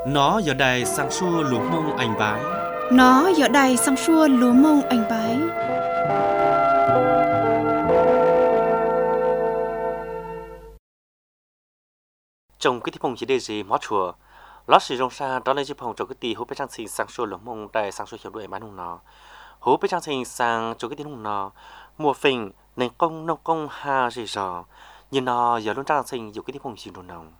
Nó giờ đài sang xua lúa mông anh bái. Nó giờ đài sang xua lúa mông anh bái. Trong cái phong chỉ đề gì mót chùa, lót sử dụng xa đó là chỉ phong trong cái tì hú bé trang sinh sang xua lúa mông đài sang xua hiểu đuổi bán hùng nó. Hú bé trang sinh sang trong cái tì hùng nó, mùa phình nền công nông công ha gì rõ, nhưng nó giờ luôn trang sinh dù cái tì phong chỉ đồ nồng.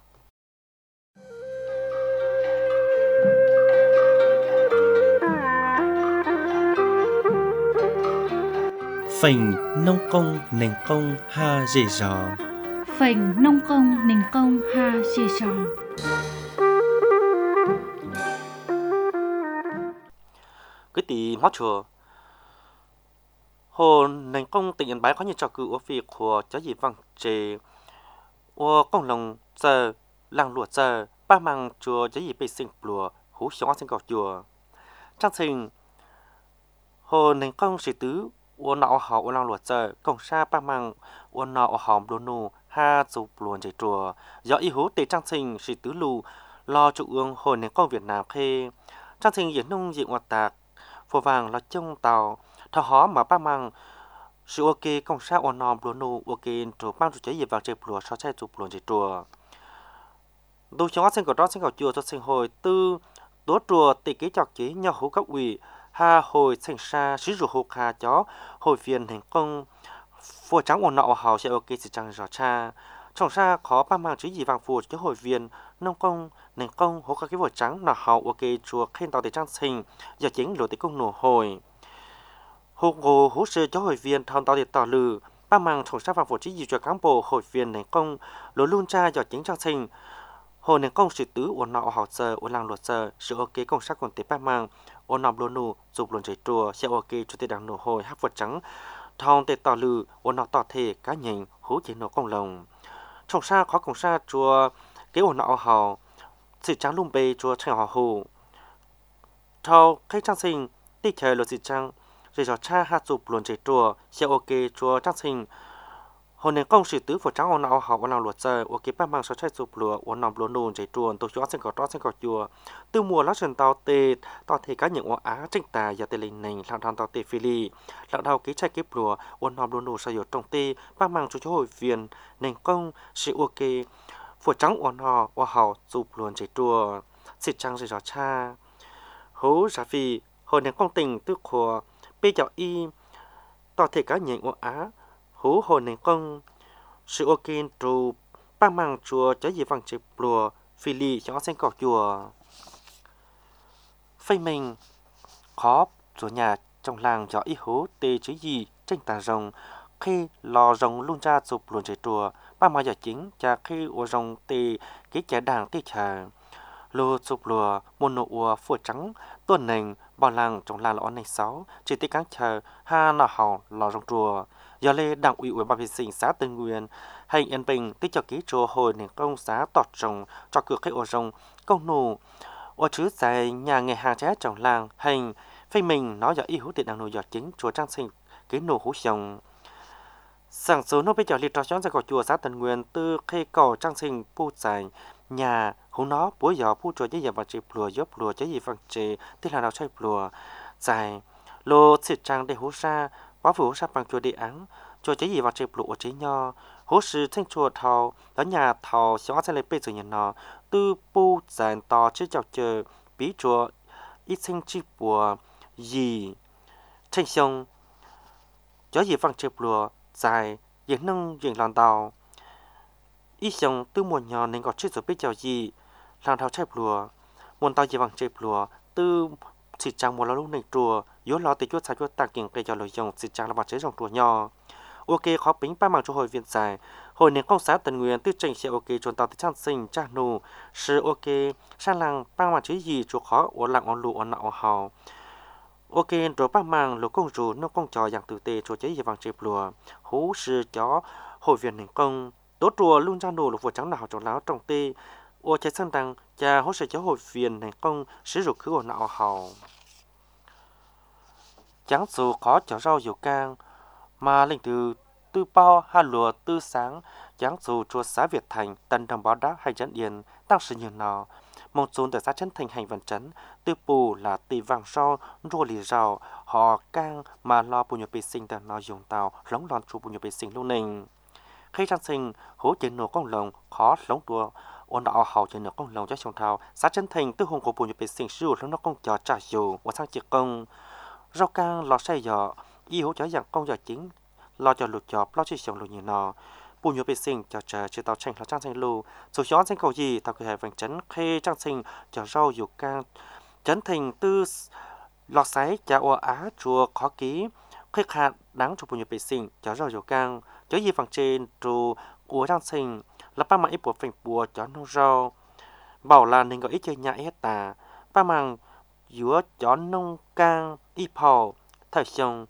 Phình nông công nền công ha dễ dò. Phình nông công nền công ha dễ dò. Cái tí mót chùa hồ nền công tỉnh Yên Bái có nhiều trò cử ở phía của cháu gì văng chế ô công lòng giờ làng lụa giờ ba mang chùa cháu gì bê sinh lụa hú sống sinh cọc chùa trang sinh hồ nền công sĩ tứ ô nọ họ ô làng lụa giờ công sa ba mang ô nọ hòm đô nù ha chụp luồn chế chùa do y hú tề trang sinh sĩ tứ lù lo trụ ương hồ nền công Việt Nam khê trang sinh diễn nông diện hoạt tạc phổ vàng là trông tàu thọ hó mà ba mang sự ok công sa ô nòm lúa nụ ok chủ mang chủ chế gì vàng chế lúa so chạy chụp luồn chế chùa đồ chúng sinh của đó sinh của chùa cho sinh hồi tư đố chùa tỷ kế chọc chế nhau hú các ủy ha hồi sinh sa sử dụng hộp hà chó hồi phiền thành công phù trắng ô nọ hào sẽ ok sự chẳng rõ cha trong sa khó ba mang chữ gì vàng phù cho hồi viên nông công nền công hố các cái vỏ trắng nọ hào ok chùa khen tàu để trang sinh giờ chính lúa tỷ công nổ hồi hồ ngô hỗ trợ cho hội viên tham tạo để tỏ lử ba mang trong sa vàng phổ trí gì cho cán bộ hội viên nền công lúa luôn cha do chính trang sinh hồ nền công sự tứ ổn nọ học giờ ổn làng luật giờ sự ok công sắc còn tế ba mang ổn nọ lúa nụ dục luồn chế chùa sẽ ok cho tế đảng nổ hồi hát vật trắng thong để tỏ lử ổn nọ tỏ thể cá nhện hú chế nổ công lồng trong sa khó công sa chùa cái ổn nọ hào sự trắng lung bê chùa thành họ hồ thao khách trang sinh tích thời luật sự trang rồi cho cha hát chụp luồn chế chùa sẽ ok chùa trang sinh hồi nền công sự tứ phổ trắng ôn nào học ôn nào luật giờ ok ba mang số chạy chụp lúa ôn nào lúa nôn chế chùa tổ chức sinh có chùa từ mùa lá trần tàu tê tàu thể cá những á tranh tài giờ tê linh nành làm tàu tê phi li lão đầu ký chạy kép lúa ôn nào lúa nôn sử dụng trong tê ba mang cho hội viên nền công sự ok phổ trắng ôn nào học chụp luồn chế chùa sự trang rồi cho cha hú giả phi hồi nền công tình tư khổ bây giờ y tàu thể cá những á hú hồ nền công sự ok trụ ba mang chùa trái gì vàng chụp lùa phi li cho sinh cọc chùa phây mình khó chùa nhà trong làng cho y hú tê chứ gì tranh tà rồng khi lò rồng luôn ra chụp luồn chế chùa ba mang giờ chính cha khi ua rồng tê cái trẻ đàng tê trà lô chụp lùa một nụ ua phua trắng tuần nền bao làng trong làng lõ này sáu chỉ tê cáng chờ ha nọ hào lò rồng chùa do lê đảng ủy ủy ban sinh xã Tân Nguyên hành yên bình tích cho ký chùa hồi nền công xã tọt trồng cho cửa khách ô rồng công nụ ô chứ dài nhà nghề hàng trái trong làng hành phê mình nói giờ y hữu tiện đảng nội giờ chính chùa trang sinh cái nụ hú chồng sáng số nó bây giờ liệt trò chọn ra cỏ chùa xã Tân Nguyên từ khi cầu trang sinh pu dài nhà hú nó bố giờ pu chùa giấy giờ và chì plùa giúp plùa giấy gì vàng chì tức là nào chơi plùa dài lô xịt trang để hú ra bảo phủ sa bằng chùa địa án chùa chế gì vào chế lụa chế nho hố sư thanh chùa thầu đó nhà thầu xóa sẽ lấy bê từ nhà nó tư pu giàn to chế chào chờ bí chùa ít sinh chi bùa gì thanh sông chó gì văng chế lụa dài diễn nông diễn lòn tàu ít sông tư mùa nhỏ nên có chế rồi biết chào gì làm thầu chế lụa môn tàu gì văng chế lụa tư xịt trang một lúc này chùa yếu lo từ chuột sai chuột tạc kiện cây cho lợi dụng xịt trang là vật chế trong chùa nhỏ ok khó tính ba mang cho hội viên dài hồi nền công xã Tân Nguyên tư trình sẽ ok chuẩn tạo từ trang sinh cha nụ sự ok sang làng ba mang chế gì chùa khó ở làng on lụ on nọ hào ok rồi ba mang lũ công rủ nó công trò dạng tử tế chùa chế gì vàng chếp lùa hú sự chó hội viên nền công đốt chùa luôn cha nụ lục vừa trắng nào trong láo trong tê ô trái sân đằng cha hỗ trợ cho hội viên nền công sử dụng khứ ở nọ hào chẳng dù khó cho rau dầu cang mà linh từ tư bao hà lúa tư sáng chẳng dù chùa xã Việt Thành tân đồng báo đá hay trấn yên tăng sự nhiều nào mong chốn tại xã chân thành hành vận trấn tư bù là tì vàng sau rùa lì rào họ càng mà lo bù nhục bị sinh tại nó dùng tàu lóng lòn trụ bù nhục bị sinh luôn nình khi trang sinh hỗ trợ nổ con lồng khó lóng đùa ôn đạo hậu cho nổ con lồng cho sông thao xã chân thành tư hùng của bù nhục bị sinh sử dụng nó con trò trả dù và sang chỉ công rau càng lò say giò y hỗ trợ dạng công giò chính lo cho lụt chọp lo cho sống lụt như nó bù nhục bị sinh cho chờ chỉ tàu tranh lo trang sinh lưu số gió sinh cầu gì tàu cái vành chấn khi trang sinh cho rau dù càng chấn thành tư lọt sái cho ô á chùa khó ký khi hạt đáng cho bù nhục bị sinh cho rau dù càng cho gì phần trên trụ của trang sinh là ba mạng ít bộ phình bùa cho nông rau bảo là nên có ít chơi nhã hết tà ba mạng giữa cho nông càng ít phò thời xong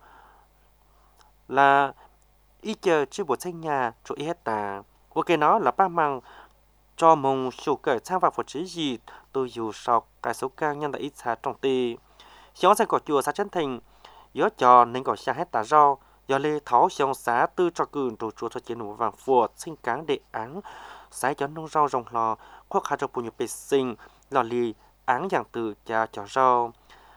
là ít chơi chứ bộ xây nhà chỗ ít hết tà ok nó là ba mạng cho mong số cởi sang vào phật trí gì tôi dù sau cái số càng nhân tại ít xa trong tì xóa sẽ có chùa xa chân thành giữa cho nên có xa hết tà rau do lê tháo xong xá tư cho cường đồ chùa cho chiến vàng phùa sinh cáng đệ án sái cho nông rau rồng lò khoác hạ cho bùn nhập bê sinh lò lì án dạng từ cha cho rau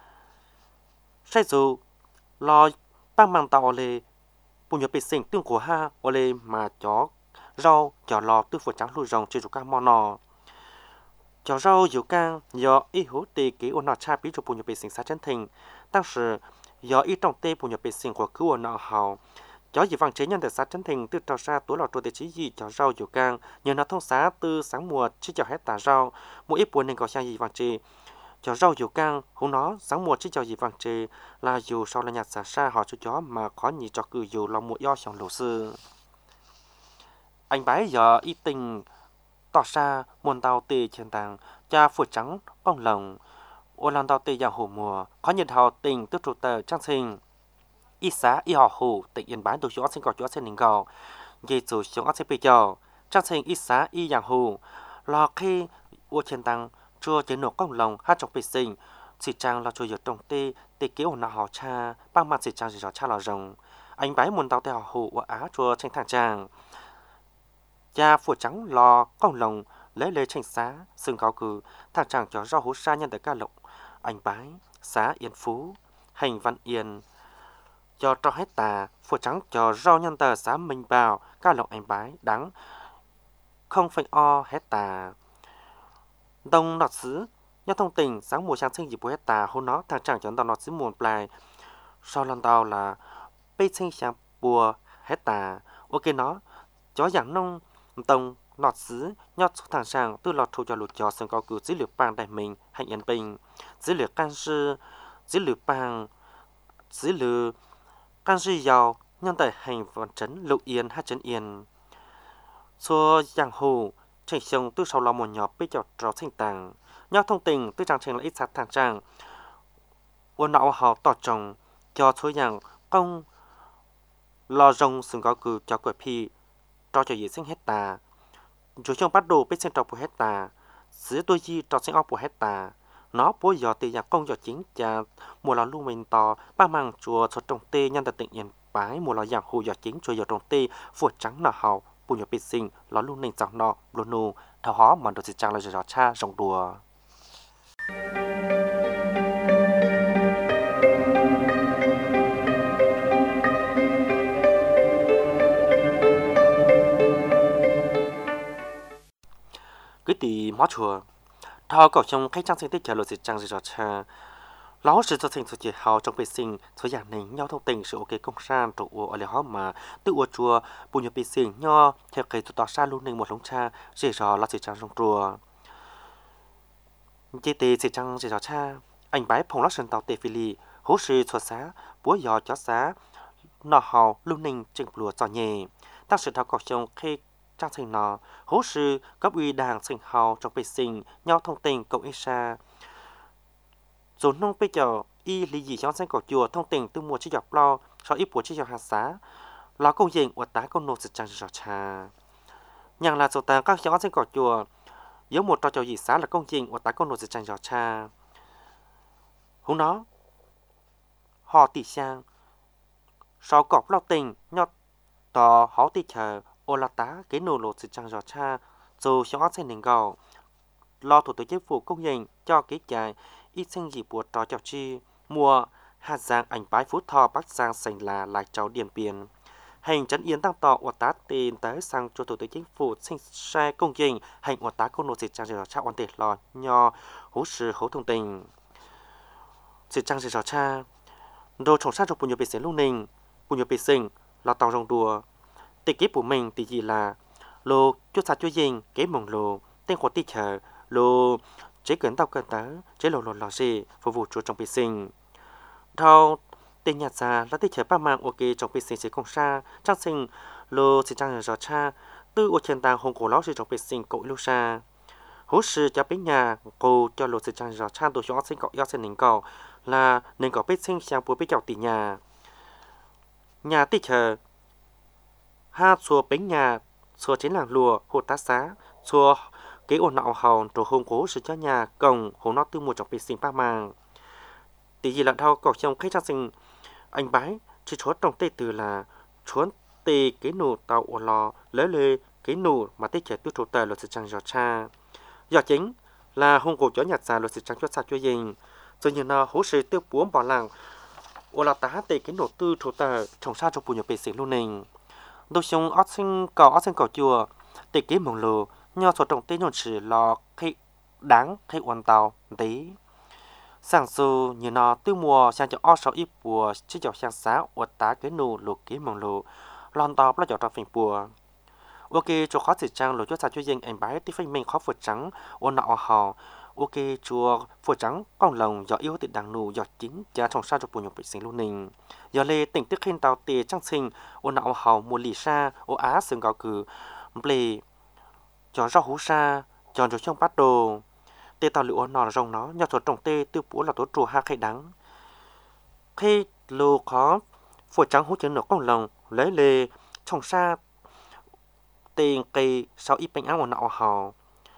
sai dù lò băng mang tàu lê bùn nhập bê sinh tương của ha ở lê mà chó rau cho lò tư phổ trắng lùi rồng trên các món nò cho rau dầu cang do ý hữu tì kỹ ôn nọ cha bí cho bùn nhập bê sinh xá chân thành当时do ý trong tê bùn nhập bê sinh của cứu ôn nọ hào cho gì vàng chế nhân tại xã Trấn Thành từ trào ra túi lọ trôi để chỉ gì cho rau dầu cang nhờ nó thông xã từ sáng mùa chỉ cho hết tà rau mỗi ít buồn nên có sang gì vàng chế cho rau dầu cang hôm nó sáng mùa chỉ cho gì vàng chế là dù sau là nhặt xả xa họ cho chó mà khó nhị cho cử dù lòng mũi do sòng lỗ sư anh bái giờ ý tình tỏ ra muôn tàu tê trên tàng cha phượt trắng bông lồng ô lần tàu tê vào hồ mùa khó nhiệt hào tình tức trụ tờ trang sinh y xã y họ hồ tỉnh yên bái đồ chỗ sinh cỏ chỗ sinh đình gò dây dù xuống sinh bây giờ trang sinh y xã y dạng hồ lò khi ô trên tăng chua chế nổ công lồng hát trong bì sinh chỉ trang là chua dược trong tê tê kéo nào họ cha băng mặt chỉ trang chỉ cho cha lò rồng anh bái muôn tàu tê họ hồ ở á chua tranh thang trang cha phủa trắng lò công lồng lấy lê tranh xá sừng cao cử thang trang cho rau hú sa nhân tại ca lộc anh bái xã yên phú hành văn yên cho hết tà phủa trắng cho rau nhân tờ xã minh bào ca lộc anh bái đắng không phanh o hết tà đông nọt xứ nhau thông tình sáng mùa sáng sinh dịp hết tà hôm nó thang trang cho nọt xứ muôn plài sau lần tàu là bê sinh sáng bùa hết tà ok nó chó dạng nông tông nọt xứ nhọt thang trang từ lọt thu cho lụt cho sân cao cử dữ liệu bang đại mình hành yên bình dữ liệu can sư dữ liệu bang dữ liệu can sư giàu nhân tại hành vận trấn lục yên hát trấn yên xua giang hồ chạy sông từ sau lò một nhỏ bê chọt trò sinh tàng nhau thông tình từ trang trình là ít sát thang trang uốn nọ họ tỏ trồng cho số dạng công lò rồng sừng cao cử cho quậy phi cho dễ sinh hết tà chủ trong bắt đồ bê sinh trọc của hết tà sứ tôi chi trò sinh ốc của hết tà nó bố giờ thì dạng công giờ chính cha mùa lò lưu mình to ba mang chùa cho trồng tê nhân tại tỉnh yên bái mùa lò dạng hồ giờ chính chùa giờ trồng tê phượt trắng nọ hậu bùn nhỏ bê sinh lò lưu nền giặc nọ lô nô thảo hó mà đồ xịt trang là giờ cha rồng đùa cái tỷ mó chùa thọ cầu trong khách trang sinh tích chờ lộ xịt trang giờ cha lão sư cho sinh số chỉ hào trong bê sinh số dạng này nhau thông tình sự ok công san trụ ở lề hó mà tự ua chùa bùn nhập bê sinh nho theo cái tụ tỏ xa luôn nên một lống cha dễ dò là xịt trang trong chùa chế tê xịt trang dễ dò cha anh bái phong lót sơn tàu tê phi lì hố sư xóa xá búa giò chó xá nọ hào luôn nên chừng lùa giò nhẹ tác sự thọ cầu trong khi trang sinh nọ hố sư cấp uy đảng sinh hào trong bê sinh nhau thông tình cộng ít xa rồi nông bây giờ y lý gì cho sinh cổ chùa thông tình từ mùa chi dọc lo cho ít bùa chi dọc hạt xá lo công diện của tá công nô sự trang cho cha nhàng là số ta các cháu sinh cổ chùa giống một trò trò gì xá là công diện của tá công nô sự trang cho cha hôm đó họ tỷ sang sau cọp lo tình nhọt tò họ tỷ chờ ô la tá cái nô lột sự trang cho cha rồi cháu sinh nền gạo lo thủ tướng chính phủ công nhận cho kế chạy ít sinh gì buộc trò chào chi mùa Hà Giang ảnh bái Phú Thọ Bắc Giang sành là lại cháu Điện Biên hành trấn yên tăng tỏ của tá tiền tới sang cho thủ tướng chính phủ sinh xe công trình hành của tá công nô dịch trang trở trao quan tệ lò nho hú sự hấu thông tình dịch trang trở cha đồ trồng sát cho bùn nhựa bể sinh lúc ninh bùn nhựa bể sinh là tàu rồng đùa tịch kế của mình thì gì là lô chút sát chút dinh kế mỏng lô tên của tịch chờ lô chế cẩn tàu cẩn tớ chế lò gì phục vụ cho trong bể sinh thao tên nhà già là tích hợp ba mạng ok trong bê sinh sẽ công xa trang sinh lô sẽ trang rõ cha từ ô thiên tàng hồng cổ lão sẽ trong bê sinh cậu lưu xa hỗ sự cho bên nhà cô cho lô sẽ trang rõ cha tổ cho sinh cậu do sinh nính cậu là nên có bê sinh sang bố bê chào tỷ nhà tích hợp ha xua bên nhà xua chiến làng lùa hồ tá xá xua cái ổn nạo hòn tổ hồng cố sự cho nhà cổng hồ nó tư một trong bê sinh ba mạng tỷ gì là thao cậu trong khách trang sinh anh bái chỉ chúa trong tây từ là chúa tây cái nụ tàu ở lò lấy lê cái nụ mà tây trẻ tiêu thụ tờ luật sự trang giọt cha do chính là hung cổ chó nhặt ra luật sự trang cho sao cho dình rồi như nào hỗ trợ tiêu buông bỏ làng ở là tá tây cái nụ tư thụ tờ trồng sao cho bùn nhập bể sinh luôn nình đôi sông ót sinh cỏ chùa tây cái mỏng lồ nho số trong tây nhọn chỉ lò khi đáng khi hoàn tàu tí sáng sớm như nó từ mùa sang cho ở sau ít bùa chỉ cho sáng sáng ở tá cái nụ lục cái mỏng lục lon tàu là cho trong phình bùa ok cho khó sự trang lục cho sao cho dân anh bái tí phình mình khó vượt trắng ở nọ hò ok chùa vượt trắng con lồng do yếu tự đằng nụ do chính cha trong sao cho bùa nhập vệ sinh luôn nình do lê tỉnh tức khen tàu tề trang sinh ở nọ hò mùa lì sa ở á sừng gạo cử ple cho rau hú sa cho trong bát đồ tê tàu lửa nọ rồng nó nhau trồng tê tiêu búa là tổ trù ha khai đắng khi lô khó phổi trắng hút chân nửa con lồng lấy lê trồng xa tiền cây sau ít bánh áo nọ hò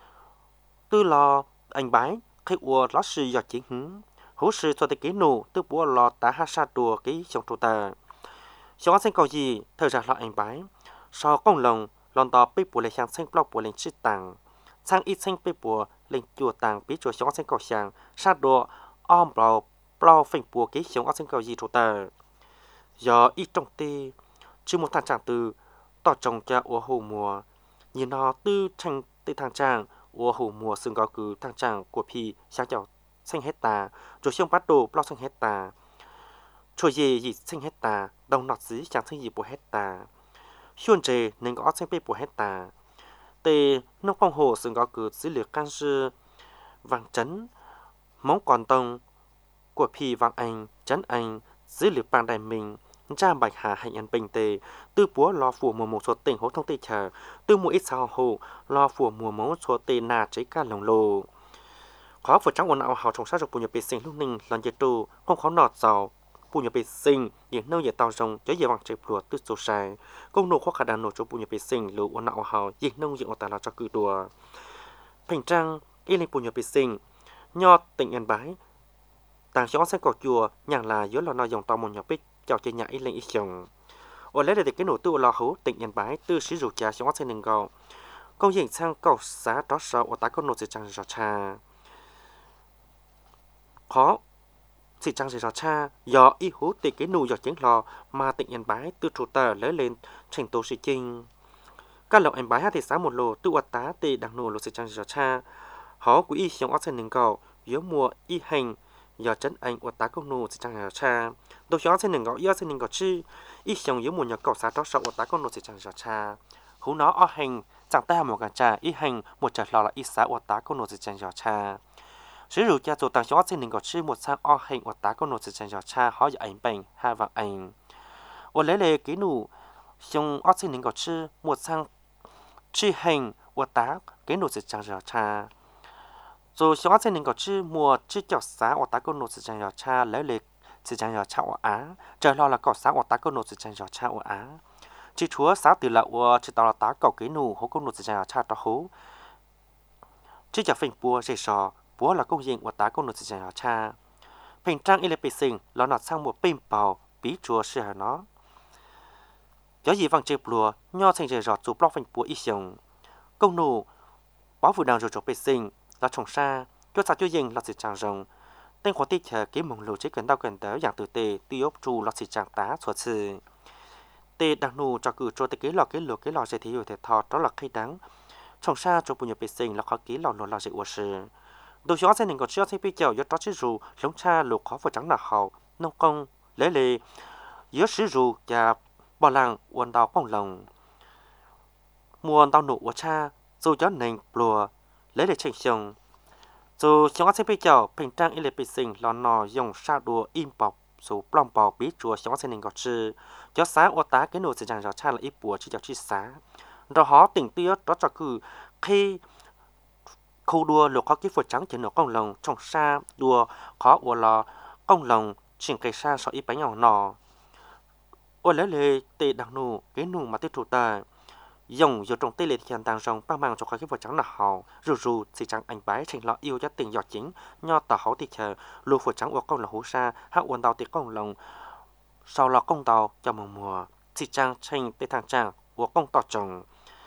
tư lò anh bái khi ua lót sư do chính hứng hú sư cho tới kế nụ tiêu búa lò tá ha sa đùa cái trồng trù tà xóa xanh cầu gì thời gian là anh bái sau con lồng lon tò bê bùa lấy sang xanh bọc bùa lên chít tàng sang ít xanh bê bùa lên chùa tàng bí chùa xóa xanh cầu sàng sát đùa om bao phình bùa cái xóa xanh cầu gì trù tà do ít trong tê chứ một thằng chàng từ tỏ trồng cha ua hồ mùa nhìn nó tư thành tê thằng chàng ua hồ mùa sừng gạo cứ thằng chàng của phi sáng chào xanh hết tà rồi xông bắt đồ bao xanh hết tà chùa gì xanh hết tà đồng nọt dí chẳng xanh gì bùa hết tà xuân trề nên có xanh bê bùa hết tà tê nông phong hồ sừng gạo cứ dữ liệu can sư vàng chấn móng còn tông của phi vàng anh chấn anh dữ liệu bằng đại mình cha bạch hà hành ăn bình tề tư búa lo phủ mùa một số tỉnh hỗ thông tây chờ tư mùa ít sao hồ lo phủ mùa mẫu số tây nà cháy ca lồng lồ khó vượt trắng quần áo hào trồng sát dục bùn nhập bể sinh lúc ninh lần nhiệt độ không khó nọt giàu bùn nhập bể sinh nhiệt nâu nhiệt tàu rồng cháy nhiệt bằng chạy bùa tư số sai công nô khó khả năng nổ cho bùn nhập bể sinh lũ quần áo hào nhiệt nâu nhiệt ở tại là cho cử đùa thành trang y lên bùn nhập bể sinh nho tỉnh yên bái tàng xóa xanh cỏ chùa nhàng là dưới lò nò dòng tàu một nhập bích chào chơi nhà ít lên ít chồng ở lấy để cái nổ tiêu lò hú tỉnh yên bái tư sử dụng trà xóa xanh nâng gạo công diện sang cầu xá đó sau ở tại con nổ sẽ chẳng rõ cha khó sẽ chẳng rõ cha do y hú từ cái nụ giọt chén lò mà tỉnh yên bái tư trụ tờ lấy lên thành tố sĩ chinh các lộc yên bái hát thì sáng một lô tư ở tá tì đằng nổ lô sẽ chẳng rõ cha họ của y xóa xanh nâng gạo dưới mùa y hành do chân anh ở tá con nô sẽ chẳng rõ cha đồ xóa xanh nâng gạo do xanh nâng gạo chi y xóa dưới mùa nhà cầu xá đó sau ở tá con nô sẽ chẳng rõ cha hú nó ở hành chẳng ta một cái trà y hành một chả lò là y xã ở tá con nô sẽ chẳng rõ cha sử dụng cha tổ tàng xóa xanh nâng gạo chi một sang ở hành ở tá con nô sẽ chẳng rõ cha họ giờ ảnh bệnh hai vàng ảnh ở lấy lệ cái nụ xong ở xanh nâng gạo chi một sang chi hành ở tá cái nô sẽ chẳng rõ cha rồi xóa xanh nâng gạo chi mùa chi chọc xã ở tá con nô sẽ chẳng rõ cha lấy lệ sẽ chẳng rõ cha ở á chờ lo là cỏ xã ở tá con nô sẽ chẳng rõ cha ở á chỉ chúa xã từ lậu chỉ tao là tá cầu cái nụ hố con nô sẽ chẳng cha đó hố chỉ chả phình bùa dây sò bùa là công diện của tá con nô sẽ chẳng cha phình trang ile bị sinh nó nọt sang một pin bào bí chúa sẽ hà nó gió gì vàng chơi bùa nho thành trời giọt chụp lóc phình bùa ít sòng công nụ báo vụ đàng rồi chụp bị sinh là trồng sa cho sao cho dừng là sự trang rồng tên khoa tiết chờ cái mông lù chế gần đau gần đỡ dạng từ tề tiêu ốc tru là sự trang tá xuất sự tề đặc nụ cho cử cho cái lò sẽ thiếu thể thọ đó là khi đáng trồng sa cho bùn nhập vệ sinh là khó ký lò nổ là sự ủa sự đồ gió sẽ nên còn chưa thấy bây giờ do đó chứ dù lông cha lục khó vừa trắng là hậu nông công lễ lệ giữa sử dù và bỏ làng uốn đào quang lồng muôn đào nụ của cha dù gió nền lùa lễ lệ trình sông dù chúng sẽ bây giờ bình trang ile bị sinh là nò dùng sa đùa im bọc số plong bọc bí chùa chúng sẽ nên gọi chữ gió sáng ô tá cái nụ sẽ chẳng rõ cha là ít bùa chỉ cho chi sáng rồi họ tỉnh tiết đó cho cứ khi khu đua lục khó kỹ phật trắng trên nửa công lồng trong sa đua khó ủa lò công lồng chỉnh cây sa so ít bánh nhỏ nọ ủa lấy lệ tê đặc nụ cái nụ mà tiêu thụ ta dùng dù trong tê liệt hiện đang rong băng mang cho khó kỹ phật trắng là họ rù xì trắng anh bái trình lọ yêu cho tình giọt chính nho tờ hậu thì chờ lục phật trắng ủa công là hú sa hạ uốn tàu tiệt công lồng sau lọ công tàu cho mùa xì trắng trình tê thang tràng ủa công tàu trồng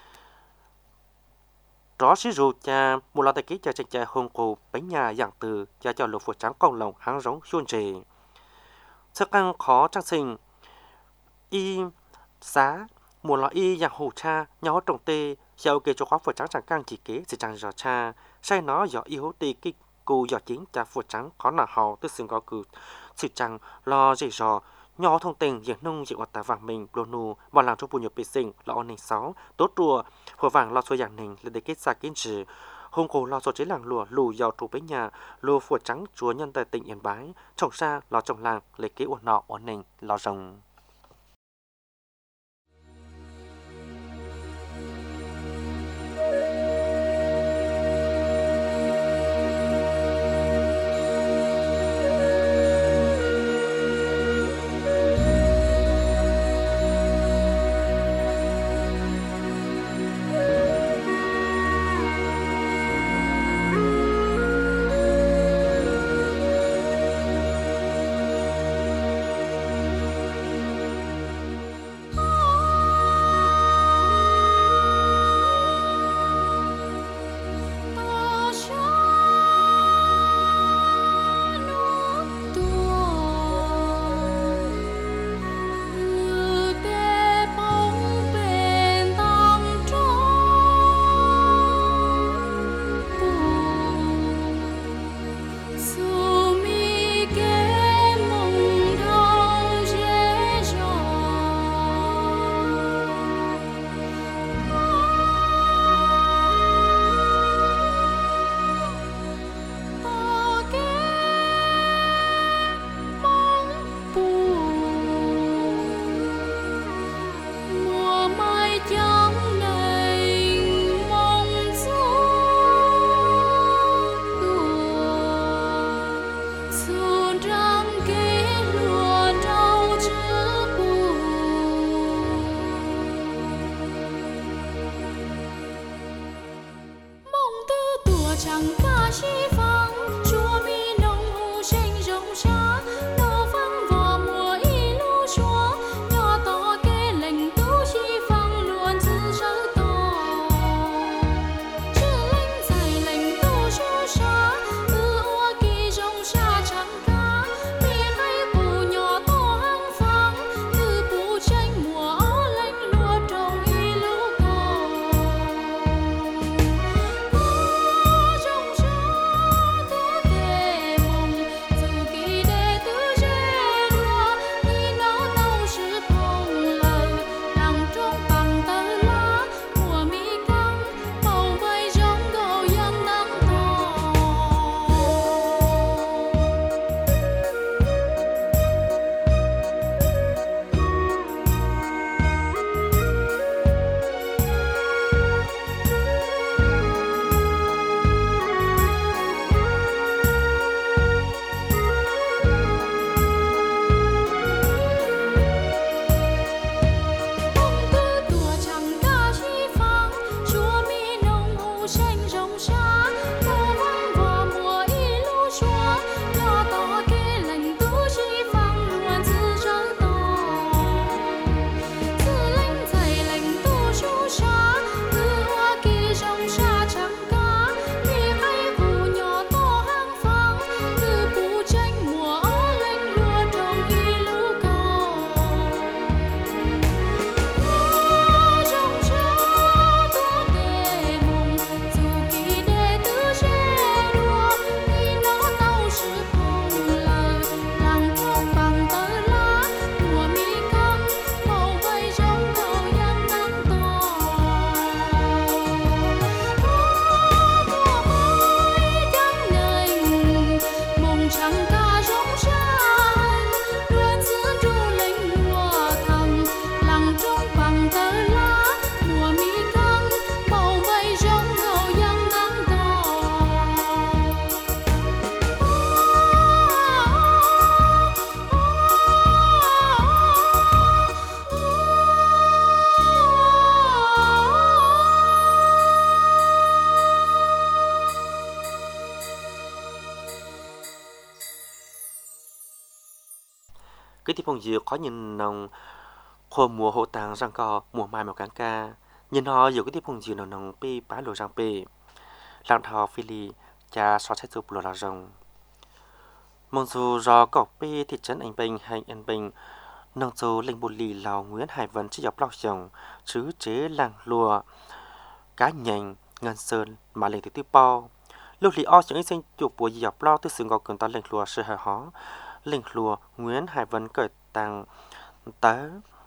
rõ sử dụng cha một lọ tài ký cho cha hôn cổ bánh nhà dạng từ cho lục phật trắng công lồng háng giống xuân trì sức ăn khó trang sinh y xá một lọ y dạng hồ cha nhau trồng tê sau kê cho khóa phật trắng chẳng càng chỉ kế sẽ chẳng rõ cha sai nó do y hố tê cái cù do chính cha phật trắng khó nào hào tức xưng có cử sự chẳng lo dễ dò nhỏ thông tình diện nông diện hoạt tà vàng mình lô nù và làm cho bùn nhập bị sinh là ổn định sáu tốt rùa hồ vàng lo xôi dạng nình là để kết ra kiến trì hùng cổ lo xôi chế làng lùa lù giàu trụ bấy nhà lùa phùa trắng chúa nhân tại tỉnh Yên Bái trồng xa lo trồng làng lấy kế ổn nọ ổn định lo rồng cái thì phong dừa có nhìn nồng khoa mùa hộ tàng răng co mùa mai màu cán ca nhìn họ dù cái thì phong dừa nồng nồng pi bá lộ răng pi làng thọ phi lì cha so xét chụp lộ là rồng mong dù do cọc pi thị trấn anh bình hay anh bình nông dù linh bù lì lào Nguyễn Hải Vân chỉ dọc lau chồng chứ chế làng lùa cá nhành ngân sơn mà lên từ tiêu bao lúc lì o những sinh chụp bùa dọc lau từ sừng gò cần ta lên lùa sự hở hó lên lùa Nguyễn Hải Vân cởi tàng tớ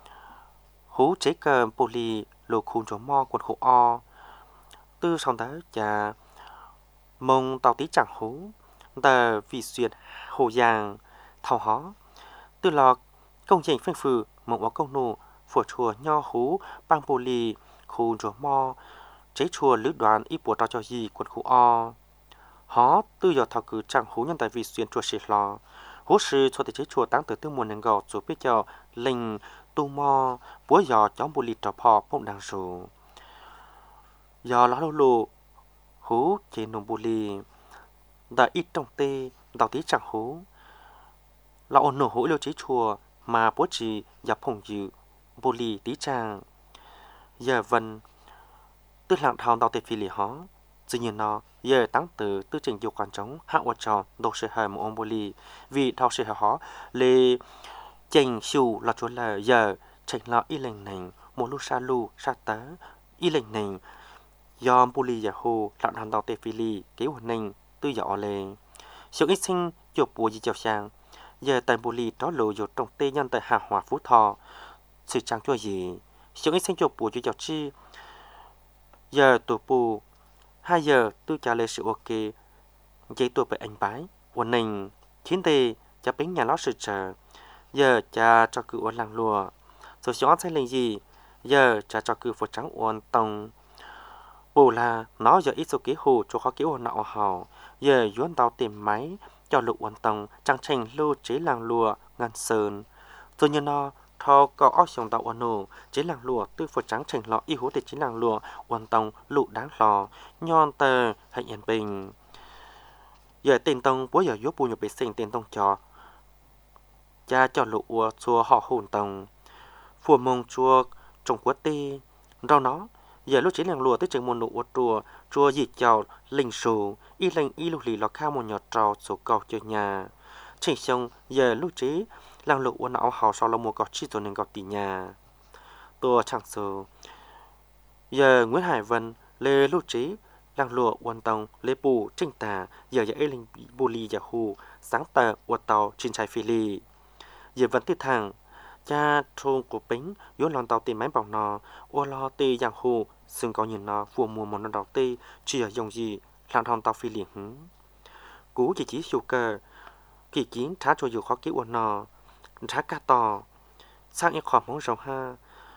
hú chế cờ bù lì lùa khung chỗ mo quần khổ o tư xong tới cha mông tàu tí chẳng hú tờ vì xuyên hồ giang thảo hó từ lò công trình phanh phừ mộng ở công nụ phổ chùa nho hú bang bồ lì khu chùa mo chế chùa lữ đoàn ít bùa tao cho gì quần khu o hó từ giờ thảo cử chẳng hú nhân tại vì xuyên chùa xì lò hú sư cho thể chế chùa tăng từ tương muôn nền gạo rồi biết cho linh tu mo búa giò chóng bồ lì trò phò bông đằng rù giờ ló lô lô hú chế nồng bồ lì đã ít trong tê đào tí chẳng hú là ổn nổ hú liêu chế chùa mà bố trì dập hồng dự bồ lì tí trang giờ vân tư lạng thao đào tê phi lì hó dĩ nhiên nó giờ tăng từ tư trình dục quan trọng hạ hoạt trò đồ sự hời một ông bồ lì vì thao sự hời hó lê chành xù là chỗ là giờ chành lọ y lệnh nành một lu sa tớ y lệnh nành do bồ lì giờ hồ lạng thao đào tê phi lì kế hoạt nành tư giờ lê sự ít sinh chụp bùa gì chào sang giờ tại bồ lì đó lộ dột trong tê nhân tại Hà Hòa Phú Thọ sự trang cho gì sự ít sinh chụp bùa cho chào chi giờ tụ bù 2 giờ tôi trả lời sự ok giấy tôi phải anh bái ổn định khiến tê cho bánh nhà nó sự chờ giờ cha cho cử ổn làng lùa rồi xóa sẽ lên gì giờ cha cho cử phật trắng ổn tông bù là nó giờ ít số kế hồ cho khó kế ổn nọ hào giờ yuan tàu tìm máy cho lục ổn tông trang tranh lưu chế làng lùa ngàn sơn rồi như nó thọ có óc xong tàu ổn nổ chế làng lùa tư phật trắng tranh lọ y hố để chế làng lùa ổn tông lụ đáng lò nhon tờ hay yên bình giờ tiền tông bố giờ giúp bù nhập bị sinh tiền tông cho cha cho lụ chùa họ hồn tông phù mông chùa trồng quất ti rau nó giờ lúc chế làng lùa tới trường môn lụ chùa dị chào linh sù y lệnh y lục lì lọ khao một nhọt trò số cầu cho nhà chỉ xong giờ lúc chế làng lụ nó hào sau là một cọc chi rồi nên cọc tỷ nhà tôi chẳng số giờ Nguyễn Hải Vân lê lúc chế làng lụa quan tông lê bù trinh tà giờ giờ linh bù lì giờ hù sáng tờ uất tàu trên trái phi lì giờ vẫn tiếp thẳng cha thôn của bính yếu lon tàu tìm máy bảo nò ô lo tê dạng hù xưng có nhìn nó phù mùa một nó đầu tê chỉ ở dòng gì làng thon tàu phi lì hứng cú chỉ siêu cơ kỳ kiến thá cho dù khó cứu uẩn nò thá cá tò sang những khoảng món rồng ha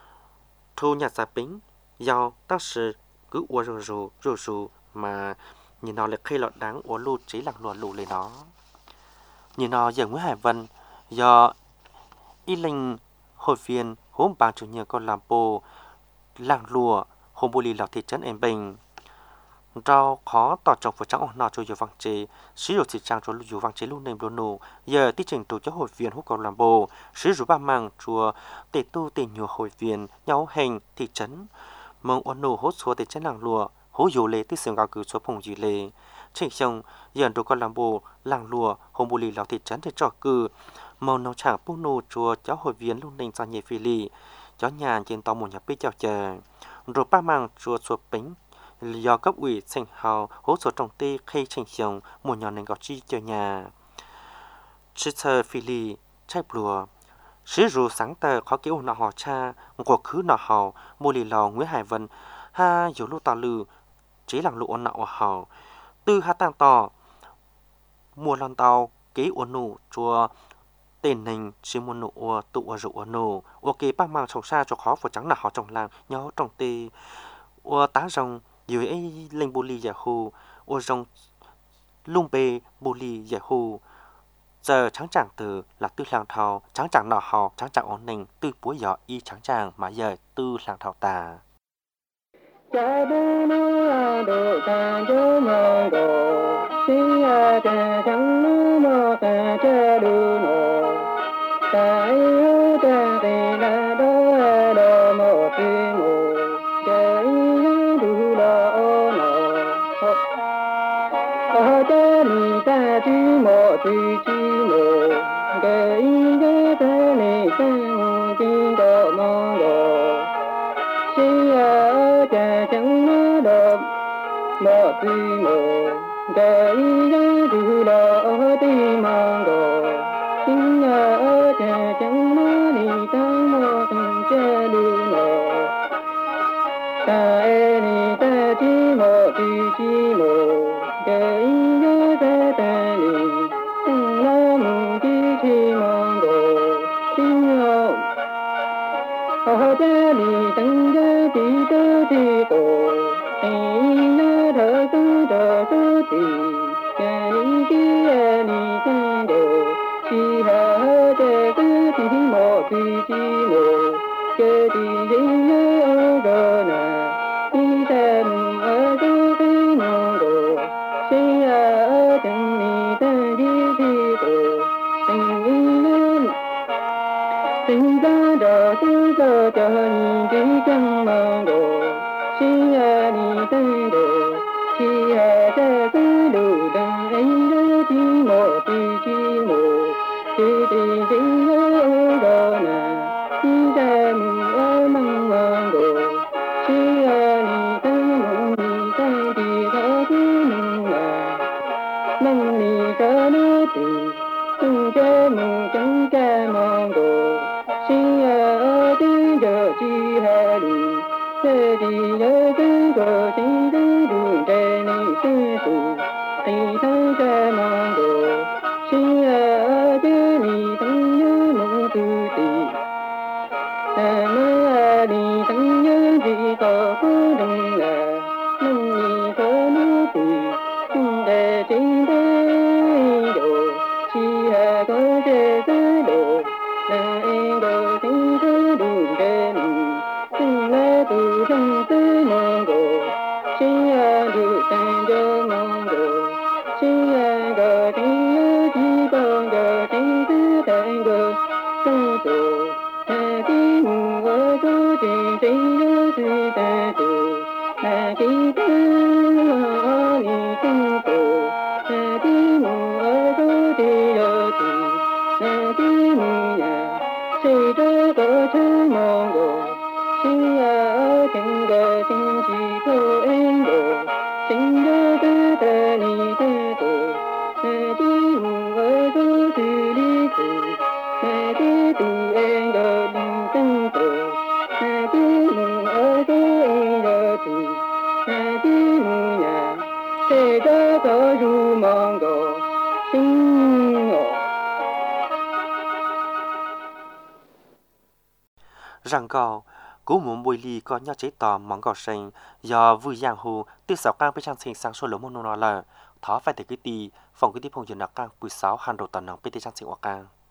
thu nhặt giả bính do当时cứ uẩn rồi mà nhìn nó lại khi lọt đáng uẩn lụt chỉ lặng lụa lụ lên nó nhìn nó giờ Nguyễn Hải Vân do y linh hội viên hôm bàn chủ nhật con làm bồ làng lùa hôm bồ lì lọc thị trấn em bình rau khó tỏ trọng của trắng nọ cho dù vàng chế sử dụng thị trang cho dù vàng chế luôn nêm đồ nổ giờ tí trình tổ chức hội viên hút cầu làm bồ sử dụng ba mang chùa để tu tiền nhiều hội viên nhau hành thị trấn mong ôn nổ hốt xua thị trấn làng lùa hố dù lệ tí sườn gạo cử số phòng dư lệ trình xong giờ đồ con làm bồ làng lùa hôm bồ lì lọc thị trấn để trò cử màu nấu chả bút nô chùa cháu hội viên luôn nền cho nhẹ phi lì cháu nhà trên tàu một nhà bích chào chờ rồi ba mang chùa chùa bính do cấp ủy thành hào hỗ trợ trồng tê khi thành xong một nhà nền gọt chi cho nhà chỉ chờ phi lì trái bùa sử dụng sáng tờ khó kiểu nọ họ cha của khứ nọ họ mua lì lò Nguyễn Hải Vân ha dù lô tà lư chỉ làng lụa nọ họ tư ha tăng tò mua lon tàu kế uốn nụ chùa tên nền chỉ muốn nụ tụ rượu nụ ok bác mang trồng xa cho khó for trắng là họ trồng làng nhó trồng tê tá rồng dưới ấy lên bù lì giả hù rồng lung bê bù lì giả hù giờ trắng chẳng từ là tư làng thảo trắng chẳng nọ họ trắng chẳng ổn định tư búa giỏ y trắng chẳng mà giờ tư làng thảo tà cha bố nó đồ ta cho mong đồ xin ta chẳng nó mà ta cho đồ nó ta cha chẳng nó đập mò tì mò cái giá du là ở tì mang đồ chính nhà ở cha chẳng nó đi tăng mò thằng cha lưu nọ ta e ni ta chi mò cái giá ta ta ni tăng la mù chi mang đồ chính nhà ở cha ni tăng giá chi tơ chi cổ tình nhớ thở cứ chờ cứ tìm cái kia ni tăng đồ chi hà cha cứ chi mò chi mò cái gì nhớ ở đó nè đi xem ở chỗ cái mong đồ sinh ở chẳng ni tăng chi cổ tình nhớ tình ra đó cứ giờ chờ nhìn đi chẳng mong đồ chi ni tăng đồ chi cha cứ đủ đằng ấy nhớ chi mò chi nhớ ở đó nè chi xem ở mong mong đồ chi ni tăng thì thở cứ mong ni cơ nó thì tung cha mong chẳng cha mong đồ chi ở tiếng giờ chi đi thế thì nhớ cái cờ chỉ tới đường trên này sẽ tù thì thấy cha mong đồ xin ở chứ ni thằng nhớ mong tư tì mơ đi thằng nhớ gì có đừng là mong ni thơ nó tì để chính tới đồ chi có chế tới đồ em đồ chính tới đường trên là tu trong tới mong đồ xin được tăng cho mong đồ xin gờ chính nhớ chỉ còn gờ chính thứ tăng gờ trong tổ cái mù ở chỗ chính chính nhớ suy ta tổ cái ta ni trong tổ cái mù ở chỗ thì giờ thì cái mù nhà xây cho có chơi mong đồ sinh ở chẳng gờ sinh chỉ có em đồ sinh nhớ ta ta ni ta tổ đi mù ở chỗ từ đi từ đi từ em gờ đình tăng tổ đi mù ở chỗ em gờ từ đi mù nhà sẽ cho có ru mong đồ sinh ngộ rằng gò cú muốn bùi lì có nhau chế tò món gò xanh do vui giang hồ tiêu sáu cang với trang sinh sang số lỗ môn nó là thó phải thể cái tì phòng cái tí phong dần đặc cang bùi sáu hàn đầu tần nòng bê tê trang sinh hoặc cang